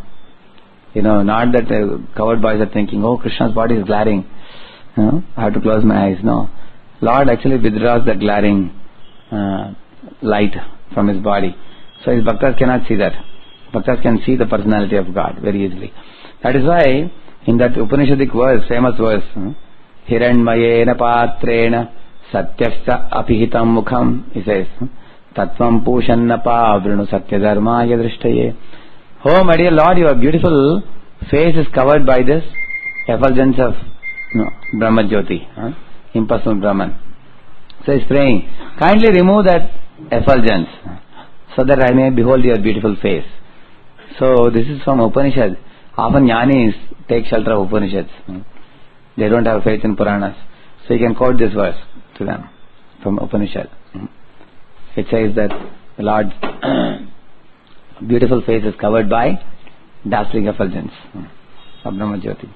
Not that coward boys are thinking, oh, Krishna's body is glaring, I have to close my eyes. No. Lord actually withdraws the glaring light from his body. So his Bhaktas cannot see that. Bhaktas can see the personality of God very easily. That is why in that Upanishadic verse, famous verse, Hiranmayena patrena satyasya apihitam mukham, he says, Tattvam pushanapa vrinu satya dharmaya drishtaye. Oh my dear Lord, your beautiful face is covered by this effulgence of Brahma Jyoti, impersonal Brahman. So he is praying, kindly remove that effulgence so that I may behold your beautiful face. So this is from Upanishad. Often Jnanis take shelter of Upanishads. They don't have faith in Puranas. So you can quote this verse to them from Upanishad. It says that the Lord's beautiful face is covered by dazzling effulgence of Brahma Jyoti.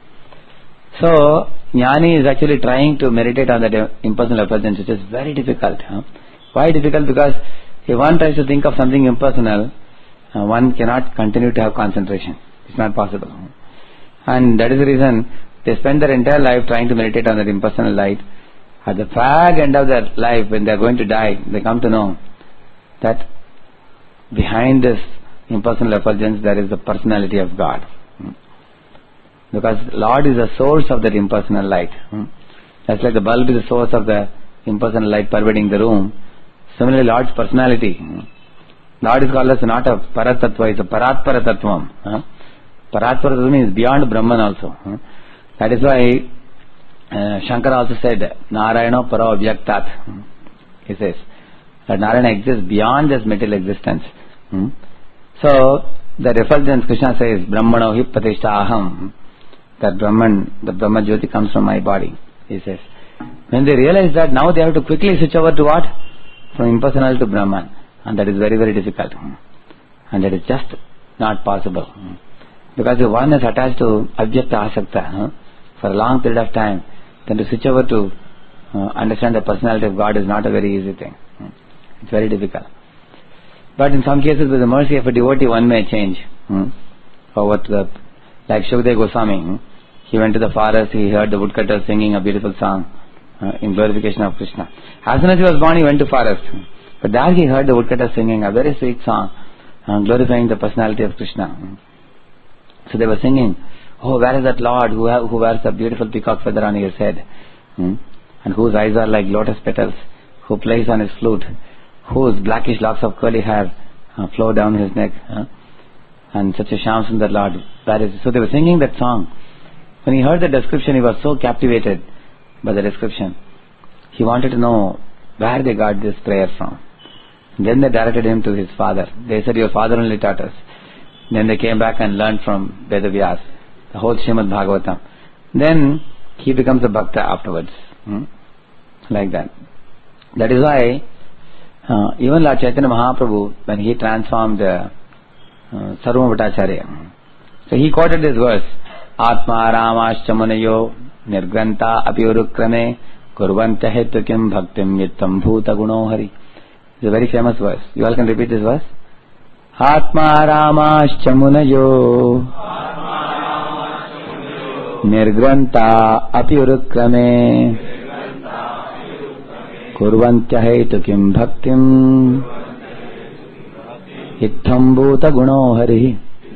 So Jnani is actually trying to meditate on that impersonal effulgence, which is very difficult. Why difficult? Because if one tries to think of something impersonal, one cannot continue to have concentration. It's not possible. And that is the reason they spend their entire life trying to meditate on that impersonal light. At the fag end of their life, when they are going to die, they come to know that behind this impersonal effulgence there is the personality of God. Because Lord is the source of that impersonal light. Just like the bulb is the source of the impersonal light pervading the room, similarly Lord's personality. Lord is called as not a Paratattva, it's a Paratparatattvam. Paratparatattva means beyond Brahman also. That is why Shankara also said, Narayana Para Avyaktat. He says that Narayana exists beyond this material existence. So the refulgence, Krishna says, Brahmano hi Pratishtha Aham. That Brahman, the Brahma Jyoti comes from my body, he says. When they realize that, now they have to quickly switch over to what? From impersonal to Brahman. And that is very, very difficult. And that is just not possible. Because if one is attached to Avyakta Asakta for a long period of time, then to switch over to understand the personality of God is not a very easy thing. It's very difficult. But in some cases, with the mercy of a devotee, one may change. Like Shukdev Goswami, he went to the forest, he heard the woodcutter singing a beautiful song in glorification of Krishna. As soon as he was born, he went to forest. But there he heard the woodcutter singing a very sweet song, glorifying the personality of Krishna. So they were singing, oh, where is that Lord who wears a beautiful peacock feather on his head, and whose eyes are like lotus petals, who plays on his flute, whose blackish locks of curly hair flow down his neck, and such a Shyam Sundar Lord. Where is he? So they were singing that song. When he heard the description, he was so captivated by the description. He wanted to know where they got this prayer from. Then they directed him to his father. They said, your father only taught us. Then they came back and learned from Vedavyas, the whole Srimad Bhagavatam. Then he becomes a Bhakta afterwards. Like that. That is why even Lord Chaitanya Mahaprabhu, when he transformed Sarvabhauma Bhattacharya, so he quoted this verse, Atma Ramascha Munayo Nirgranta Api Urukrame Kurvanta Hetu Kim Bhaktim Yittam Bhuta Guno Hari. It's a very famous verse. You all can repeat this verse. Atma Ramascha Munayo Nirgranta Api Urukrame Kurvanta Hetu Kim Bhaktim Yittam Bhuta Guno Hari.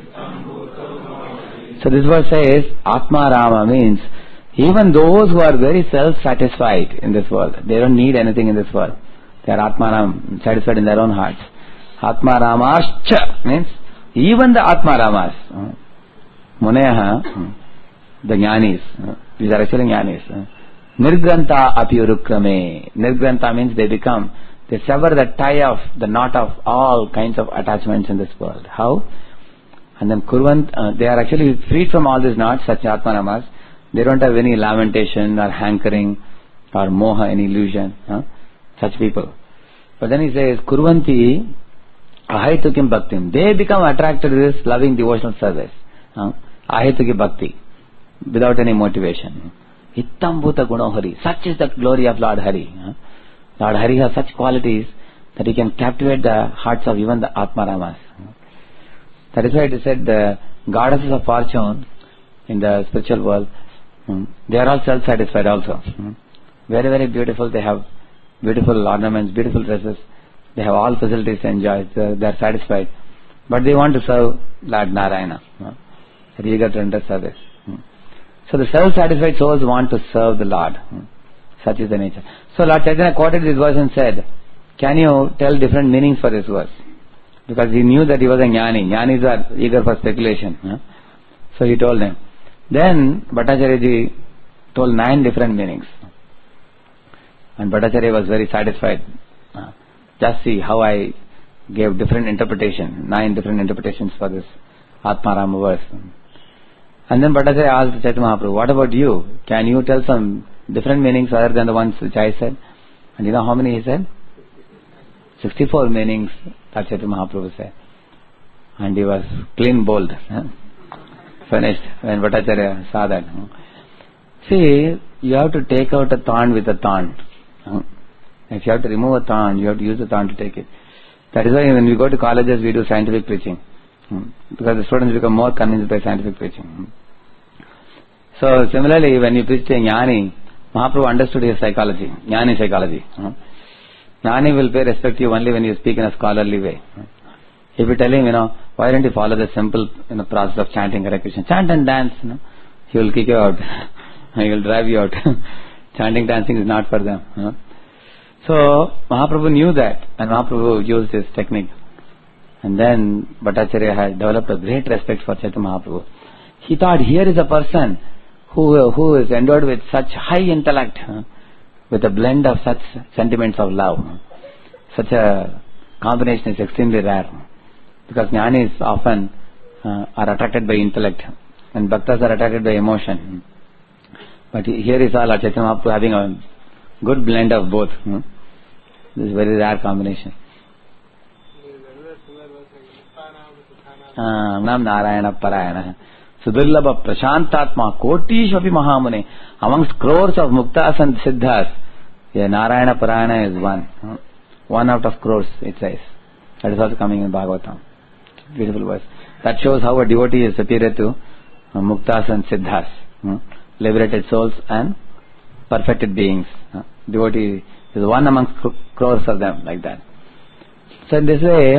So this verse says, Atma Rama means even those who are very self-satisfied in this world, they don't need anything in this world. They are Atma Ram, satisfied in their own hearts. Atma Ramascha means even the Atma Ramas, Muneha, the Jnanis, these are actually Jnanis. Nirgranta api urukrame. Nirgranta means they become They sever the tie of, the knot of all kinds of attachments in this world. How? And then they are actually freed from all these knots, such Atmaramas. They don't have any lamentation or hankering or moha, any illusion. Such people. But then he says, Kurvanti ahitukim bhaktim. They become attracted to this loving devotional service. Ahituki bhakti. Without any motivation. Ittam bhuta guno hari. Such is the glory of Lord Hari. Lord Hari has such qualities that he can captivate the hearts of even the Atmaramas. That is why it is said the goddesses of fortune in the spiritual world, they are all self-satisfied also. Very, very beautiful. They have beautiful ornaments, beautiful dresses. They have all facilities to enjoy. They are satisfied. But they want to serve Lord Narayana. They are eager to render service. So the self-satisfied souls want to serve the Lord. Such is the nature. So Lord Chaitanya quoted this verse and said, can you tell different meanings for this verse? Because he knew that he was a jnani. Jnanis are eager for speculation. So he told them. Then Bhattacharya ji told 9 different meanings. And Bhattacharya was very satisfied. Just see how I gave different interpretation, 9 different interpretations for this Atmarama verse. And then Bhattacharya asked Chaitanya Mahaprabhu, what about you? Can you tell some different meanings other than the ones which I said? And you know how many he said? 64 meanings that Chaitanya Mahaprabhu said. And he was clean bowled. Finished when Bhattacharya saw that. See, you have to take out a thorn with a thorn. If you have to remove a thorn, you have to use a thorn to take it. That is why when we go to colleges, we do scientific preaching. Because the students become more convinced by scientific preaching. So similarly, when you preach to a jnani, Mahaprabhu understood his psychology, jnani psychology. Jnani will pay respect to you only when you speak in a scholarly way. If you tell him, why don't you follow the simple process of chanting Hare Krishna? Chant and dance, he will kick you out. He will drive you out. Chanting, dancing is not for them. So Mahaprabhu knew that, and Mahaprabhu used this technique. And then Bhattacharya had developed a great respect for Chaitanya Mahaprabhu. He thought, here is a person who is endowed with such high intellect, with a blend of such sentiments of love. Such a combination is extremely rare. Because jnanis often are attracted by intellect, and bhaktas are attracted by emotion. But here is all Chaitanya Mahaprabhu having a good blend of both. This is a very rare combination. Nam Narayana Parayana Sudurlabha Prashantatma Kotishvapi Mahamune. Amongst crores of Muktas and Siddhas, Narayana Parayana is one. 1 out of crores, it says. That is also coming in Bhagavatam. Beautiful verse. That shows how a devotee is superior to Muktas and Siddhas. Liberated souls and perfected beings. Devotee is one amongst crores of them, like that. So in this way,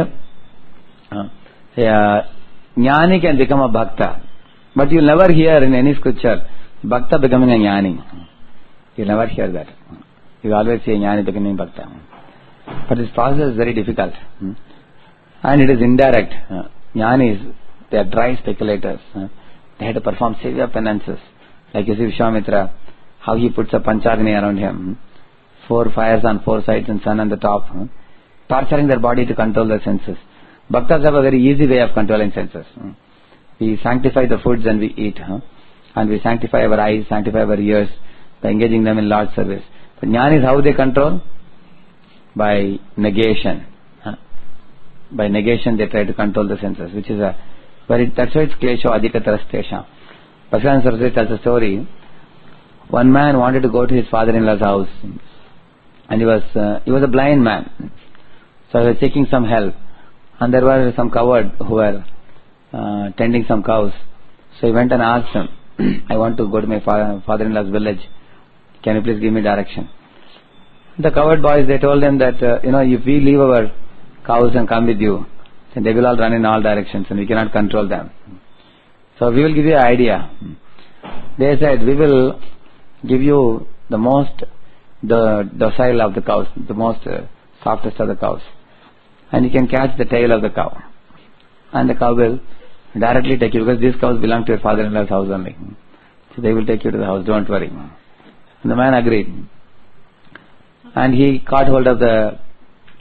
jnani can become a bhakta. But you'll never hear in any scripture, bhakta becoming a jnani. You'll never hear that. You always see jnani becoming bhakta. But this process is very difficult. And it is indirect. Jnanis, they are dry speculators. They had to perform severe penances. Like you see Vishwamitra, how he puts a panchagni around him. 4 fires on 4 sides and sun on the top. Torturing their body to control their senses. Bhaktas have a very easy way of controlling senses. We sanctify the foods and we eat. And we sanctify our eyes, sanctify our ears by engaging them in Lord's service. But jnanis, how they control? By negation. By negation they try to control the senses, which is that's why it's klesho adhikatarastesham. Bhaktivedanta Saraswati tells a story. One man wanted to go to his father-in-law's house, and he was a blind man, so he was seeking some help, and there were some cowherd who were tending some cows. So he went and asked him, I want to go to my father-in-law's village, can you please give me direction? The cowherd boys, they told him that if we leave our cows and come with you, then they will all run in all directions and we cannot control them. So we will give you an idea. They said, we will give you the docile of the cows, the most softest of the cows, and you can catch the tail of the cow, and the cow will directly take you, because these cows belong to your father-in-law's house only. So they will take you to the house, don't worry. And the man agreed. And he caught hold of the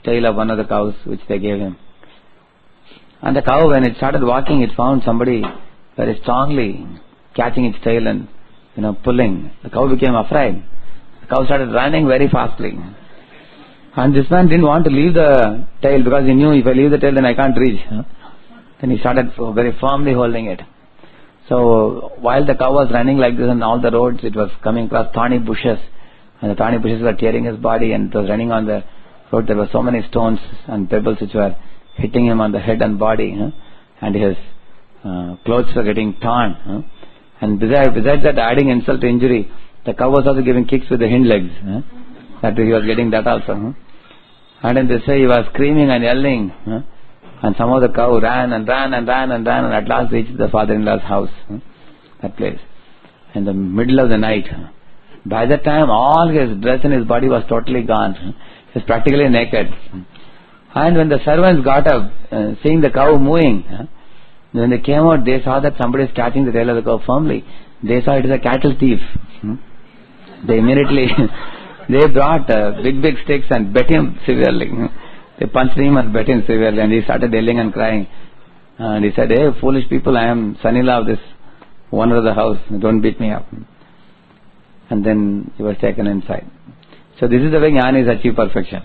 tail of one of the cows which they gave him. And the cow, when it started walking, it found somebody very strongly catching its tail and pulling. The cow became afraid. The cow started running very fastly. And this man didn't want to leave the tail because he knew if I leave the tail then I can't reach. Then he started very firmly holding it. So while the cow was running like this on all the roads, it was coming across thorny bushes. And the thorny bushes were tearing his body, and it was running on the road. There were so many stones and pebbles which were hitting him on the head and body. And his clothes were getting torn. And besides that, adding insult to injury, the cow was also giving kicks with the hind legs. That he was getting that also. And in this way he was screaming and yelling. And somehow the cow ran and at last reached the father-in-law's house. That place. In the middle of the night. By that time all his dress and his body was totally gone. He was practically naked. And when the servants got up, seeing the cow moving, when they came out, they saw that somebody is catching the tail of the cow firmly. They saw it is a cattle thief. They immediately they brought big sticks and beat him severely. They punched him and beat him severely, and he started yelling and crying. And he said, "Hey, foolish people, I am son-in-law of this owner of the house. Don't beat me up." And then he was taken inside. So this is the way jnana is achieved perfection.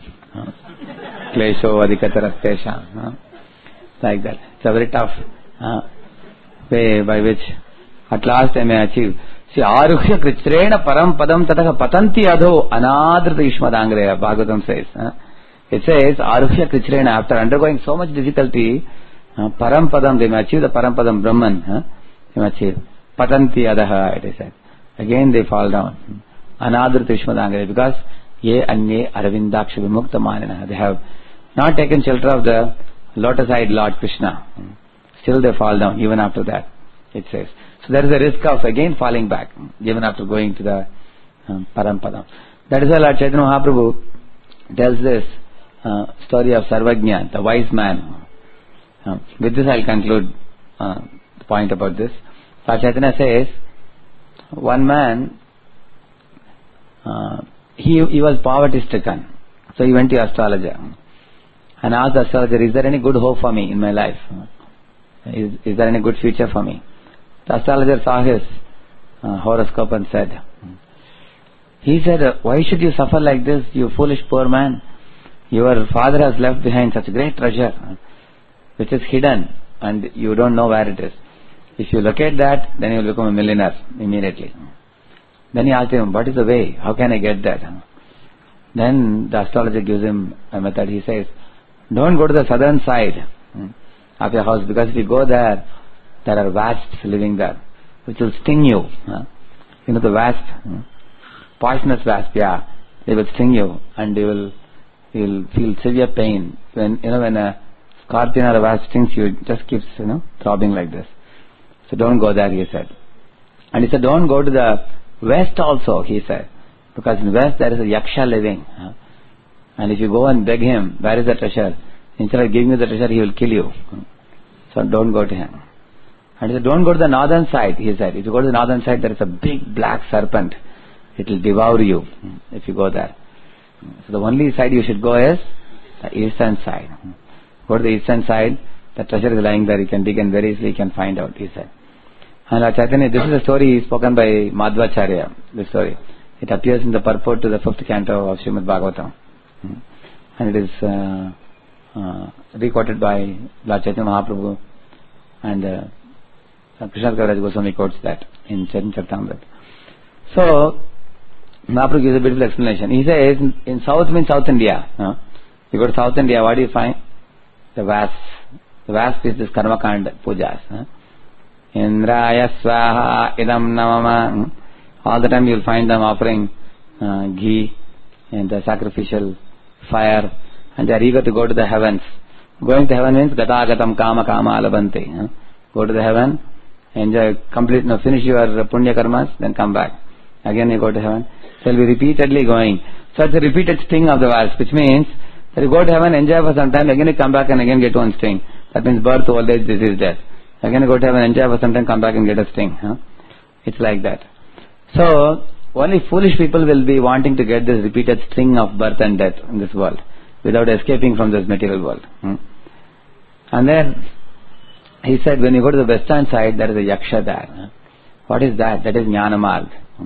Klesho adhikatarastesha. Like that. It's a very tough way by which at last I may achieve. See, aruhya krichrena param padam tataka patanti adho anadrita ishmadangreya, Bhagavatam says. It says, aruhya krichrena, after undergoing so much difficulty, param padam, they may achieve the param padam Brahman. They may achieve. Patanti adaha, it is said. Again they fall down. Anadrita ishmadangreya, because ye anye aravindaksha vimukta manina. They have not taken shelter of the lotus-eyed Lord Krishna. Still they fall down, even after that, it says. So there is a risk of again falling back, even after going to the Parampadam. That is why Lord Chaitanya Mahaprabhu tells this story of Sarvajña, the wise man. With this I will conclude the point about this. Lord Chaitanya says, one man, he was poverty-stricken. So he went to astrologer and asked the astrologer, is there any good hope for me in my life? Is there any good future for me? The astrologer saw his horoscope and said, why should you suffer like this, you foolish poor man? Your father has left behind such great treasure, which is hidden and you don't know where it is. If you locate that, then you will become a millionaire immediately. Then he asked him, what is the way? How can I get that? Then the astrologer gives him a method. He says, don't go to the southern side of your house, because if you go there, there are wasps living there, which will sting you. You know the wasp, poisonous wasp, yeah, they will sting you, and you will feel severe pain. When a scorpion or a wasp stings you, it just keeps throbbing like this. So don't go there, he said. And he said, don't go to the west also, he said, because in the west there is a yaksha living. And if you go and beg him, where is the treasure? Instead of giving you the treasure, he will kill you. So don't go to him. And he said, don't go to the northern side, he said. If you go to the northern side, there is a big black serpent. It will devour you if you go there. So the only side you should go is the eastern side. Go to the eastern side, the treasure is lying there, you can dig and very easily you can find out, he said. And Chaitanya, this is a story spoken by Madhvacharya, this story. It appears in the purport to the 5th canto of Srimad Bhagavatam. And it is requoted by Lord Chaitanya Mahaprabhu, and Krishna Kaviraj Goswami quotes that in Chaitanya Charitamrita. So, Mahaprabhu gives a beautiful explanation. He says, in South means South India. You go to South India, what do you find? The wasp. The wasp is this Karmakand pujas. Indraya Swaha Idam Namama. All the time you will find them offering ghee and the sacrificial fire, and they are eager to go to the heavens. Going to heaven means Gatagatam Kama Kama Alabante. Go to the heaven, enjoy, finish your punya karmas, then come back. Again you go to heaven. So you will be repeatedly going. So it's a repeated sting of the wasp, which means that you go to heaven, enjoy for some time, again you come back and again get one sting. That means birth, old age, disease, death. Again you go to heaven, enjoy for some time, come back and get a sting. It's like that. So only foolish people will be wanting to get this repeated string of birth and death in this world. without escaping from this material world. And then he said, when you go to the western side, there is a yaksha there. What is that? That is Jnana Marg.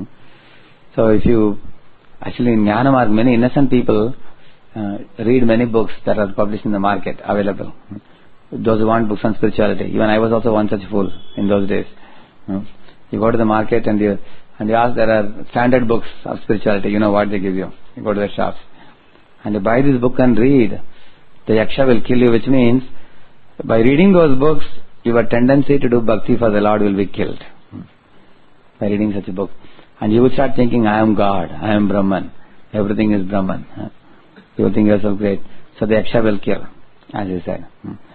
So if you, actually in Jnana Marg, many innocent people read many books that are published in the market, available. Those who want books on spirituality. Even I was also one such fool in those days. You go to the market and you ask, there are standard books of spirituality. You know what they give you. You go to the shops and you buy this book and read. The yaksha will kill you, which means by reading those books, your tendency to do bhakti for the Lord will be killed. By reading such a book. And you will start thinking, I am God, I am Brahman, everything is Brahman. You will think yourself great. So the yaksha will kill, as he said.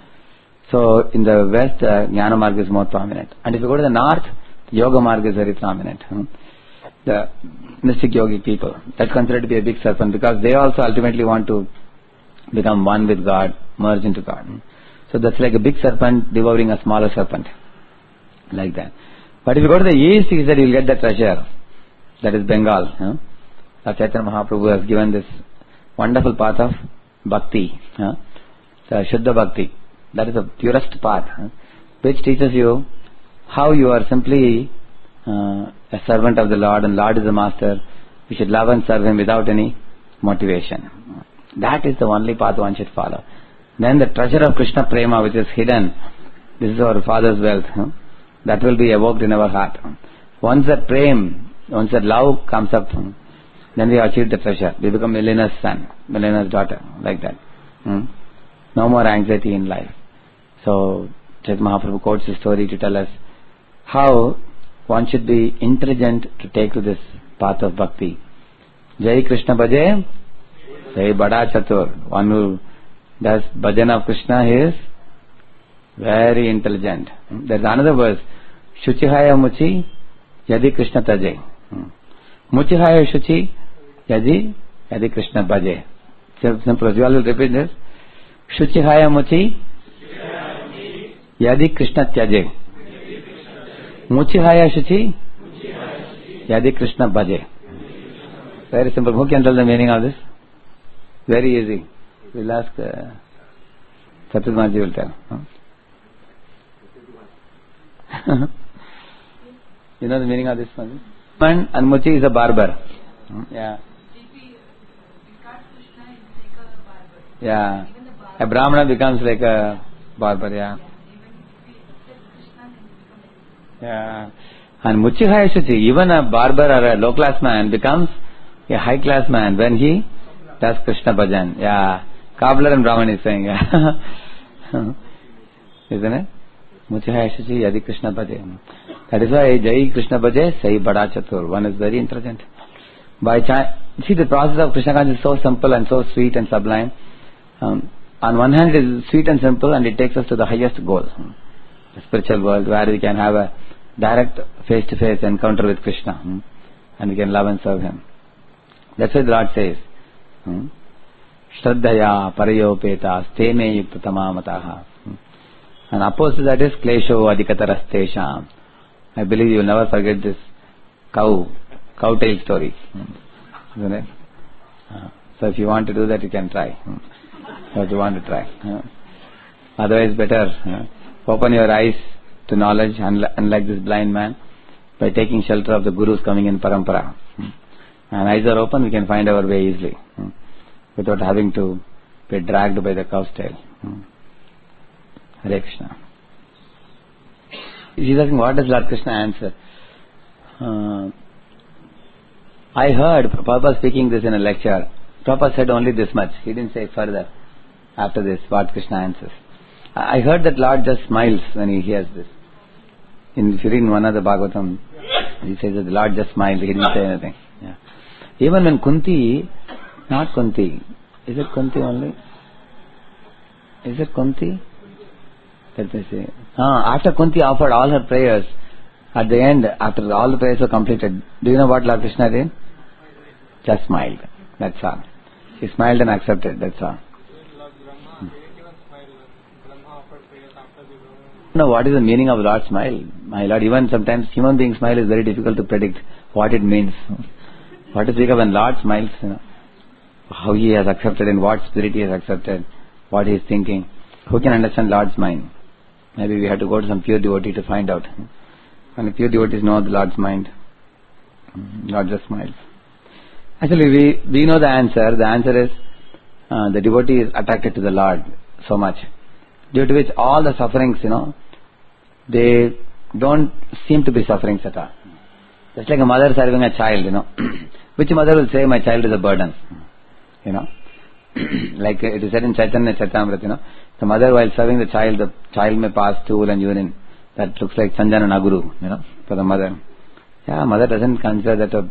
So in the west, Jnana Marga is more prominent. And if you go to the north, Yoga Marga is very prominent. The mystic yogi people, that's considered to be a big serpent, because they also ultimately want to become one with God, merge into God. So that's like a big serpent devouring a smaller serpent, like that. But if you go to the east, he said you'll get the treasure. That is Bengal. Chaitanya Mahaprabhu has given this wonderful path of bhakti, so Shuddha Bhakti. That is the purest path, which teaches you how you are simply a servant of the Lord, and Lord is the master. You should love and serve him without any motivation. That is the only path one should follow. Then the treasure of Krishna Prema, which is hidden, this is our father's wealth, that will be evoked in our heart. Once that prem, once that love comes up, then we achieve the treasure. We become Millennia's son, Millennia's daughter, like that. No more anxiety in life. So Chaitanya Mahaprabhu quotes the story to tell us how one should be intelligent to take to this path of bhakti. Jai Krishna Bhaje, Jai Bada Chatur. One who does bhajan of Krishna is very intelligent. There's another verse, Shuchihaya Muchi Yadi Krishna Taje. Muchihaya Shuchi Yadi Krishna Bhaje. Simple. You all will repeat this. Shuchihaya Muchi Yadi Krishna Tyaje. Muchihaya Shuchi Yadi Krishna Bhaje. Very simple. Who can tell the meaning of this? Very easy. We'll ask Satyadmarji will tell. You know the meaning of this one? And Muchi is a barber. Yeah. Yeah. A Brahmana becomes like a barber, yeah. Yeah. And Muchihaya Shuchi, even a barber or a low class man becomes a high class man when he does Krishna Bhajan. Yeah. Cobbler and Brahman is saying, yeah. Isn't it? Muchihaya Shuchi Yadi Krishna Bhaje. That is why Jai Krishna Bhaje, Sai Bada Chatur. One is very intelligent. See, the process of Krishna consciousness is so simple and so sweet and sublime. On one hand, it is sweet and simple, and it takes us to the highest goal, the spiritual world, where we can have a direct face-to-face encounter with Krishna, and we can love and serve him. That's why the Lord says, Shraddhaya parayopeta steme yuktatamamataha. And opposed to that is klesho adhikatarastesham. I believe you will never forget this cowtail story. Isn't it? So if you want to do that, you can try. If you want to try. Otherwise, better open your eyes to knowledge, unlike this blind man, by taking shelter of the gurus coming in parampara. And eyes are open, we can find our way easily, without having to be dragged by the cow's tail. Hare Krishna. She's asking, what does Lord Krishna answer? I heard Prabhupada speaking this in a lecture. Prabhupada said only this much. He didn't say further after this what Krishna answers. I heard that Lord just smiles when he hears this. If you read one of the Bhagavatam, he says that the Lord just smiled. He didn't say anything. Yeah. Even when Kunti, not Kunti, is it Kunti only? Is it Kunti? Let me see. After Kunti offered all her prayers, at the end, after all the prayers were completed, do you know what Lord Krishna did? Just smiled. That's all. He smiled and accepted. That's all. No, what is the meaning of Lord's smile? My Lord, even sometimes human being smile is very difficult to predict what it means. What is it when Lord smiles? how he has accepted, in what spirit he has accepted, what he is thinking. Who can understand Lord's mind? Maybe we have to go to some pure devotee to find out. And pure devotees know the Lord's mind. Lord just smiles. Actually, we know the answer. The answer is the devotee is attracted to the Lord so much, due to which all the sufferings, they don't seem to be sufferings at all. Just like a mother serving a child, which mother will say, my child is a burden? Like it is said in Chaitanya Charitamrita, the mother while serving the child may pass stool and urine. That looks like Sanjana Naguru, for the mother. Yeah, mother doesn't consider that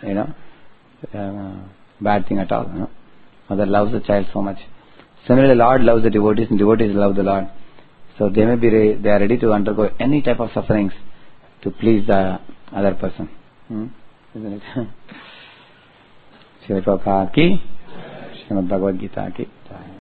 a bad thing at all. Mother loves the child so much. Similarly, Lord loves the devotees and devotees love the Lord. So they are ready to undergo any type of sufferings to please the other person. Isn't it? Srila Prabhupada ki, Srimad Bhagavad Gita ki.